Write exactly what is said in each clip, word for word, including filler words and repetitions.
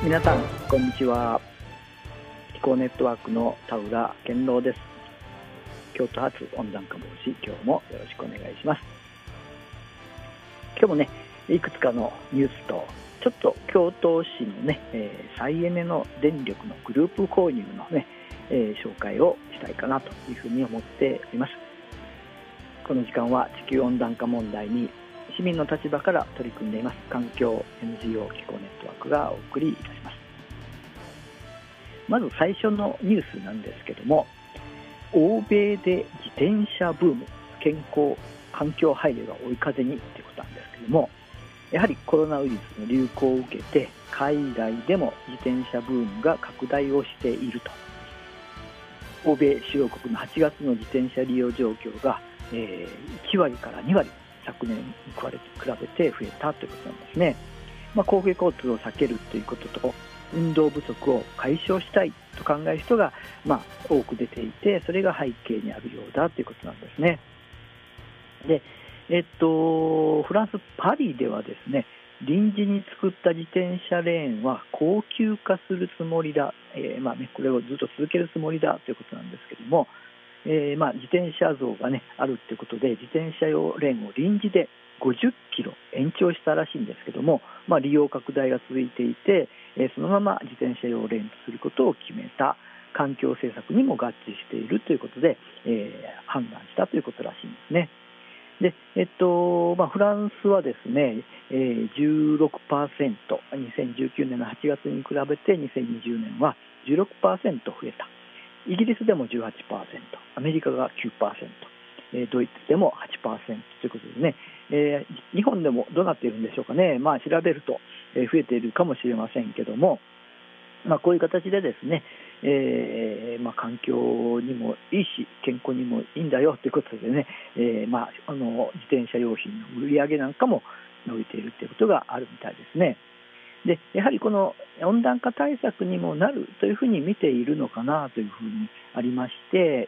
皆さんこんにちは。気候ネットワークの田浦健郎です。京都発温暖化防止、今日もよろしくお願いします。今日もね、いくつかのニュースとちょっと京都市のね、えー、再エネの電力のグループ購入のね、えー、紹介をしたいかなというふうに思っております。この時間は地球温暖化問題に市民の立場から取り組んでいます環境 エヌジーオー 気候ネットワークがお送りいたします。まず最初のニュースなんですけども、欧米で自転車ブーム、健康環境配慮が追い風にということなんですけども、やはりコロナウイルスの流行を受けて海外でも自転車ブームが拡大をしていると。欧米主要国のはちがつの自転車利用状況が、えー、いちわりからにわり昨年に比べて増えたということなんですね。まあ、公共交通を避けるということと運動不足を解消したいと考える人が、まあ、多く出ていて、それが背景にあるようだということなんですね。で、えっと、フランス・パリではですね、臨時に作った自転車レーンは高級化するつもりだ、えーまあね、これをずっと続けるつもりだということなんですけども、えーまあ、自転車像が、ね、あるということで自転車用レーンを臨時でごじゅっキロ延長したらしいんですけども、まあ、利用拡大が続いていて、えー、そのまま自転車用レーンとすることを決めた。環境政策にも合致しているということで、えー、判断したということらしいんですね。でえっとまあ、フランスはですね、えー、じゅうろくパーセント、にせんじゅうきゅうねんのはちがつに比べてにせんにじゅうねんは じゅうろくパーセント 増えた。イギリスでも じゅうはちパーセント、アメリカが きゅうパーセント、えー、ドイツでも はちパーセント ということでね、えー、日本でもどうなっているんでしょうかね。まあ、調べると、えー、増えているかもしれませんけども、まあ、こういう形でですね、えーまあ、環境にもいいし健康にもいいんだよということでね、えーまあ、あの自転車用品の売り上げなんかも伸びているということがあるみたいですね。でやはりこの温暖化対策にもなるというふうに見ているのかなというふうにありまして、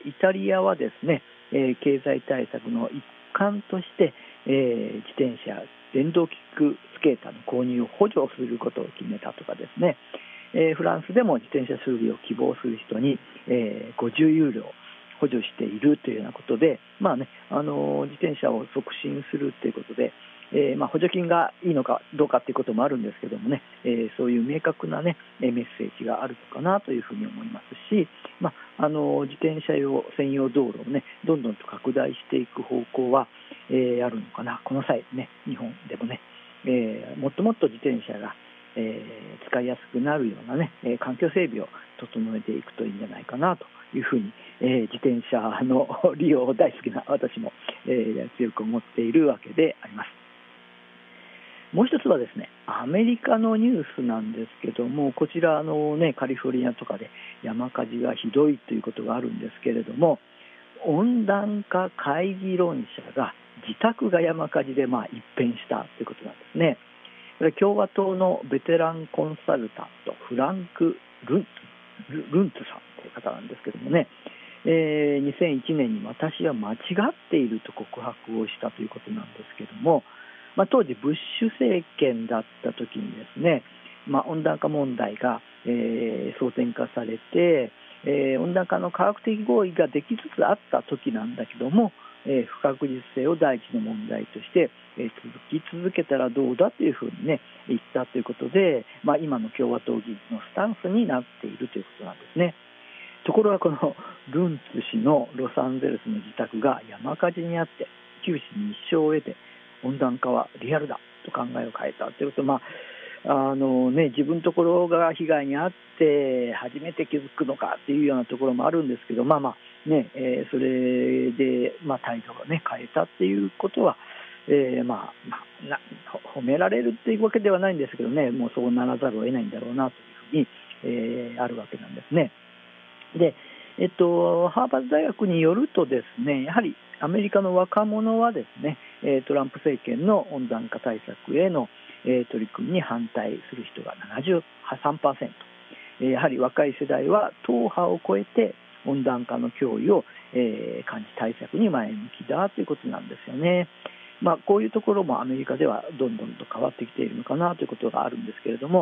イタリアはですね、えー、経済対策の一環として、えー、自転車電動キックスケーターの購入を補助することを決めたとかですね、えー、フランスでも自転車修理を希望する人に、えー、ごじゅうユーロ補助しているというようなことで、まあね、あのー、自転車を促進するということで、えーまあ、補助金がいいのかどうかということもあるんですけどもね、えー、そういう明確な、ね、メッセージがあるのかなというふうに思いますし、まあ、あの自転車用専用道路を、ね、どんどんと拡大していく方向は、えー、あるのかな。この際、ね、日本でもね、えー、もっともっと自転車が、えー、使いやすくなるような、ね、環境整備を整えていくといいんじゃないかなというふうに、えー、自転車の利用大好きな私も、えー、強く思っているわけであります。もう一つはですね、アメリカのニュースなんですけども、こちらの、ね、カリフォルニアとかで山火事がひどいということがあるんですけれども、温暖化懐疑論者が自宅が山火事でまあ一変したということなんですね。これ共和党のベテランコンサルタントフランク・ルンツ、ルンツさんという方なんですけどもね、えー、にせんいちねんに私は間違っていると告白をしたということなんですけども、まあ、当時ブッシュ政権だった時にですね、まあ、温暖化問題が、えー、争点化されて、えー、温暖化の科学的合意ができつつあった時なんだけども、えー、不確実性を第一の問題として、えー、続き続けたらどうだというふうに、ね、言ったということで、まあ、今の共和党議員のスタンスになっているということなんですね。ところがこのルンツ氏のロサンゼルスの自宅が山火事にあって九死に一生を得て、温暖化はリアルだと考えを変えたということ、まああのね、自分のところが被害に遭って初めて気づくのかというようなところもあるんですけど、まあまあね、えー、それで、まあ、態度を、ね、変えたっていうことは、えーまあまあ、な褒められるっていうわけではないんですけどね、もうそうならざるを得ないんだろうなというふうに、えー、あるわけなんですね。で、えっと、ハーバード大学によるとですね、やはりアメリカの若者はですね、トランプ政権の温暖化対策への取り組みに反対する人が ななじゅうさんパーセント、やはり若い世代は党派を超えて温暖化の脅威を感じ対策に前向きだということなんですよね。まあ、こういうところもアメリカではどんどんと変わってきているのかなということがあるんですけれども、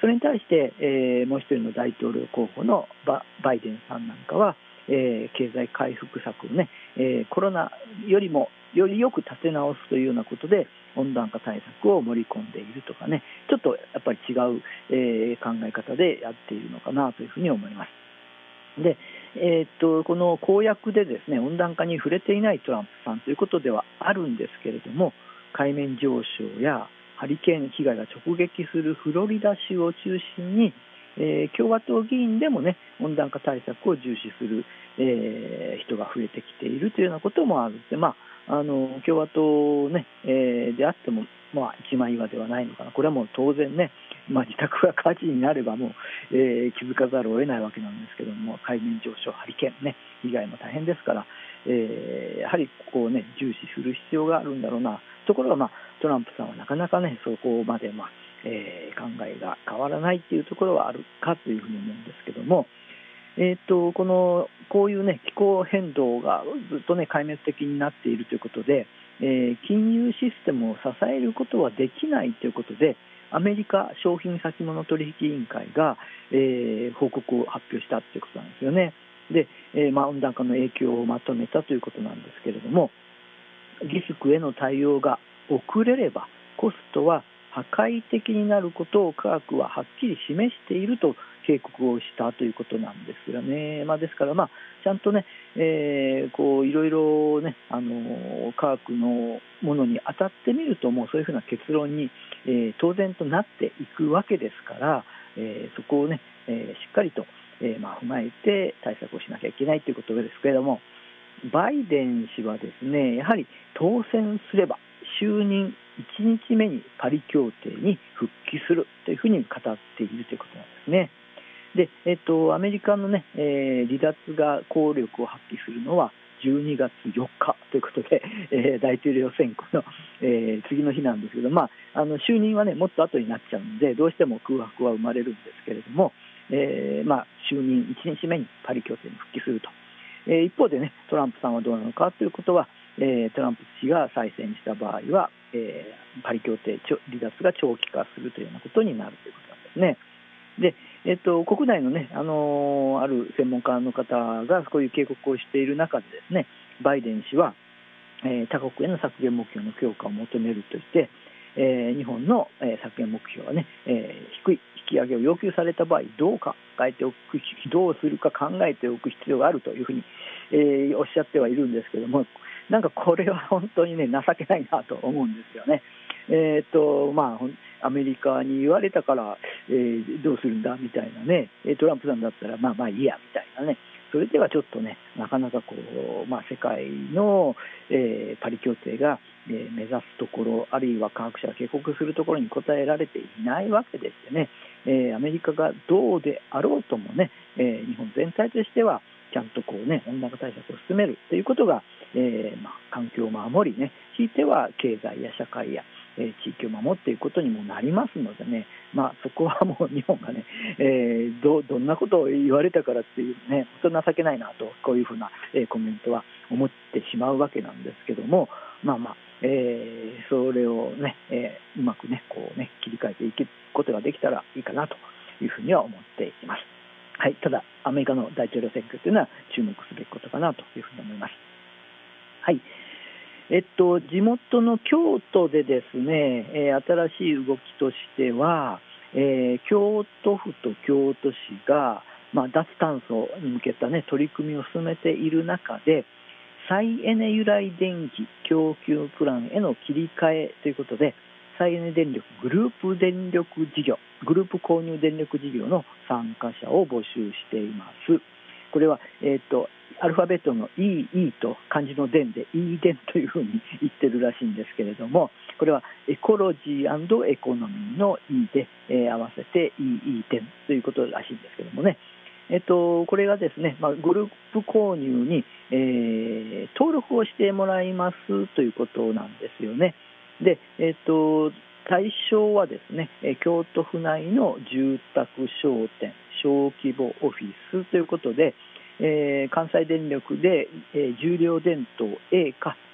それに対して、えー、もう一人の大統領候補の バ, バイデンさんなんかは、えー、経済回復策をね、えー、コロナよりもよりよく立て直すというようなことで温暖化対策を盛り込んでいるとかね、ちょっとやっぱり違う、えー、考え方でやっているのかなというふうに思います。で、えー、っとこの公約でですね、温暖化に触れていないトランプさんということではあるんですけれども、海面上昇やハリケーン被害が直撃するフロリダ州を中心に、えー、共和党議員でもね、温暖化対策を重視する、えー、人が増えてきているというようなこともあるので、まあ、あの共和党、ねえー、であっても、まあ、一枚岩ではないのかな。これはもう当然ね、まあ、自宅が火事になればもう、えー、気づかざるを得ないわけなんですけども、海面上昇、ハリケーン、ね、被害も大変ですから、えー、やはりここを、ね、重視する必要があるんだろうな。ところが、まあ、トランプさんはなかなかね、そこまで、まあえー、考えが変わらないというところはあるかというふうに思うんですけども、えー、とこのこういう、ね、気候変動がずっと、ね、壊滅的になっているということで、えー、金融システムを支えることはできないということで、アメリカ商品先物取引委員会が、えー、報告を発表したということなんですよね。で、えーまあ、温暖化の影響をまとめたということなんですけれども、リスクへの対応が遅れればコストは破壊的になることを科学ははっきり示していると警告をしたということなんですよね。まあ、ですから、まあ、ちゃんとね、えー、こういろいろね、あの科学のものに当たってみると、もうそういうふうな結論に、えー、当然となっていくわけですから、えー、そこをね、えー、しっかりと、えーまあ、踏まえて対策をしなきゃいけないということですけれども、バイデン氏はですね、やはり当選すれば就任いちにちめにパリ協定に復帰するというふうに語っているということなんですね。で、えっと、アメリカの、ねえー、離脱が効力を発揮するのはじゅうにがつよっかということで、えー、大統領選挙の、えー、次の日なんですけど、まあ、あの就任は、ね、もっと後になっちゃうので、どうしても空白は生まれるんですけれども、えーまあ、就任いちにちめにパリ協定に復帰すると。えー、一方で、ね、トランプさんはどうなのかということは、えー、トランプ氏が再選した場合は、えー、パリ協定離脱が長期化するというようなことになるということなんですね。で、えっと、国内の、ね、あのー、ある専門家の方がこういう警告をしている中でですね、バイデン氏は、えー、他国への削減目標の強化を求めるとして、えー、日本の、えー、削減目標は、ねえー、低い引き上げを要求された場合どう考えておくどうするか考えておく必要があるというふうに、えー、おっしゃってはいるんですけども、なんかこれは本当に、ね、情けないなと思うんですよね。えーとまあ、アメリカに言われたから、えー、どうするんだみたいなね、トランプさんだったらまあまあいいやみたいなね、それではちょっとね、なかなかこう、まあ、世界の、えー、パリ協定が、えー、目指すところ、あるいは科学者が警告するところに応えられていないわけでしてね、えー、アメリカがどうであろうともね、えー、日本全体としてはちゃんとこう、ね、温暖化対策を進めるということが、えーまあ、環境を守りね、ひいては経済や社会やえー、地域を守っていくことにもなりますのでね、まあ、そこはもう日本がね、えー、ど, どんなことを言われたからっていうね、本当情けないなと、こういうふうな、えー、コメントは思ってしまうわけなんですけども、まあまあ、えー、それをね、えー、うまくね、こうね、切り替えていくことができたらいいかなというふうには思っています。はい、ただ、アメリカの大統領選挙というのは注目すべきことかなというふうに思います。はい。えっと、地元の京都でですね、えー、新しい動きとしては、えー、京都府と京都市が、まあ、脱炭素に向けた、ね、取り組みを進めている中で、再エネ由来電気供給プランへの切り替えということで、再エネ電力グループ電力事業、グループ購入電力事業の参加者を募集しています。これは、えーと、アルファベットの イーイー と漢字の電で イー 電というふうに言ってるらしいんですけれども、これはエコロジー&エコノミーの E で、えー、合わせて イーイー 電ということらしいんですけどもね、えっと、これがですね、まあ、グループ購入に、えー、登録をしてもらいますということなんですよね。で、えっと、対象はですね、京都府内の住宅商店、小規模オフィスということで、えー、関西電力で、えー、重量電灯 A か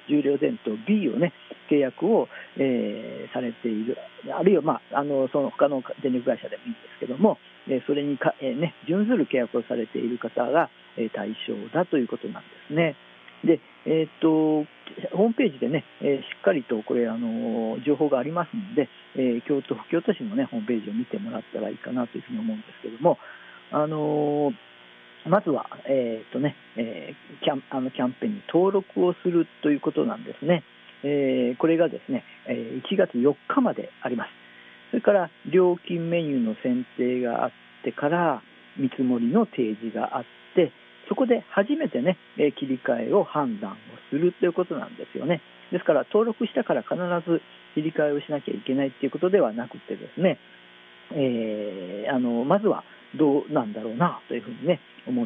重量電灯 B をね契約を、えー、されている、あるいは、まあ、あのその他の電力会社でもいいんですけども、えー、それにか、えーね、準ずる契約をされている方が、えー、対象だということなんですね。で、えー、っとホームページでね、えー、しっかりとこれ、あの情報がありますので、えー、京都府京都市の、ね、ホームページを見てもらったらいいかなというふうに思うんですけども、あのーまずは、えーとねえー、キャンあのキャンペーンに登録をするということなんですね。えー、これがですね、いちがつよっかまであります。それから料金メニューの選定があってから見積もりの提示があって、そこで初めてね切り替えを判断をするということなんですよね。ですから登録したから必ず切り替えをしなきゃいけないということではなくてですね、えー、あのまずはどうなんだろうなというふうにね思って、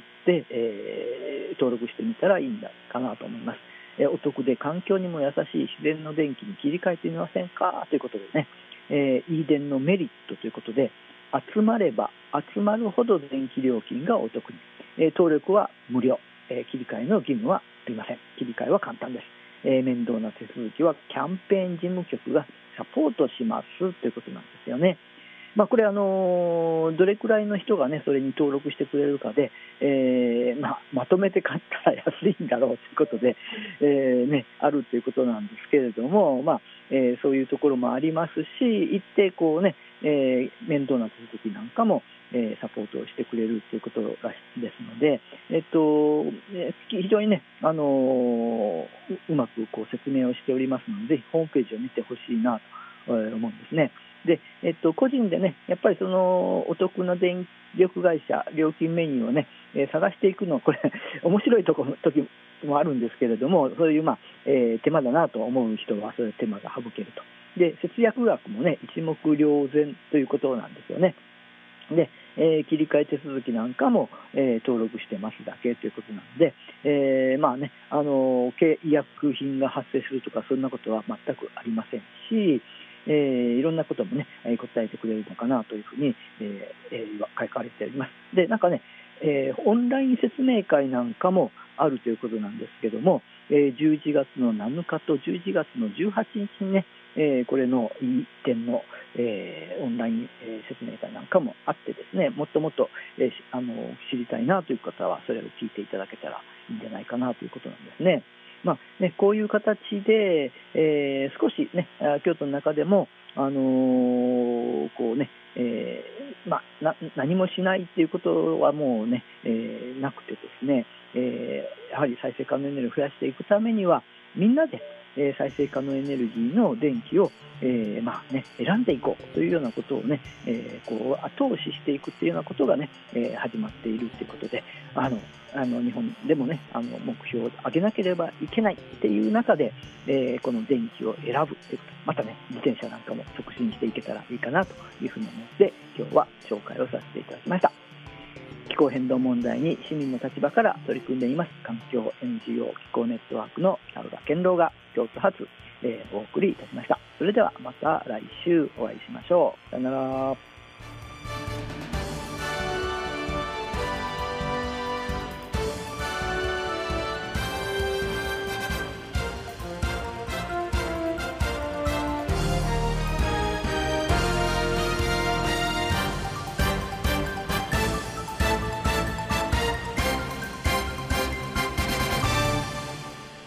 えー、登録してみたらいいんだかなと思います。えー、お得で環境にも優しい自然の電気に切り替えてみませんかということでね、えー、いい電のメリットということで、集まれば集まるほど電気料金がお得に、えー、登録は無料、えー、切り替えの義務はありません。切り替えは簡単です。えー、面倒な手続きはキャンペーン事務局がサポートしますということなんですよね。まあ、これ、あのどれくらいの人が、ね、それに登録してくれるかで、えーまあ、まとめて買ったら安いんだろうということで、えーね、あるということなんですけれども、まあえー、そういうところもありますし、一定こう、ねえー、面倒な手続きなんかも、えー、サポートをしてくれるということらしいですので、えっと、非常に、ねあのー、うまくこう説明をしておりますので、ぜひホームページを見てほしいなと思うんですね。でえっと、個人でね、やっぱりそのお得な電力会社、料金メニューをね、えー、探していくのは、これ、面白いところ時もあるんですけれども、そういう、まあえー、手間だなと思う人は、そういう手間が省けると。で、節約額もね、一目瞭然ということなんですよね。で、えー、切り替え手続きなんかも、えー、登録してますだけということなので、えーまあねあのー、契約品が発生するとか、そんなことは全くありませんし、えー、いろんなこともね答えてくれるのかなというふうに、えーえー、書かれております。で、なんかね、えー、オンライン説明会なんかもあるということなんですけども、えー、じゅういちがつのなのかとじゅういちがつのじゅうはちにちにね、えー、これのいい点の、えー、オンライン、えー、説明会なんかもあってですね、もっともっと、えー、あの知りたいなという方はそれを聞いていただけたらいいんじゃないかなということなんですね。まあね、こういう形で、えー、少し、ね、京都の中でも、あのーこうねえーまあ、な何もしないということはもう、ねえー、なくてですね、えー、やはり再生可能エネルギーを増やしていくためには、みんなで、えー、再生可能エネルギーの電気を、えーまあね、選んでいこうというようなことを、ねえー、こう後押ししていくというようなことが、ねえー、始まっているということで、あのあの日本でも、ね、あの目標を上げなければいけないという中で、えー、この電気を選ぶということ、また、ね、自転車なんかも促進していけたらいいかなというふうに思って今日は紹介をさせていただきました。気候変動問題に市民の立場から取り組んでいます環境 エヌジーオー 気候ネットワークの田浦健郎が京都発、えー、お送りいたしました。それではまた来週お会いしましょう。さよなら。